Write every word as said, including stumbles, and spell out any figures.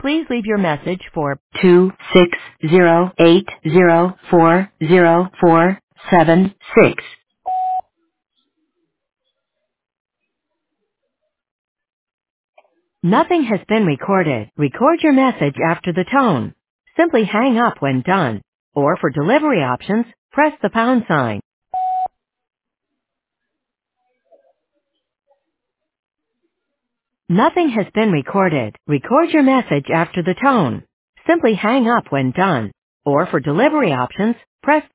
Please leave your message for two six zero eight zero four zero four seven six. Nothing has been recorded. Record your message after the tone. Simply hang up when done. Or for delivery options, press the pound sign. Nothing has been recorded. Record your message after the tone. Simply hang up when done. Or for delivery options, press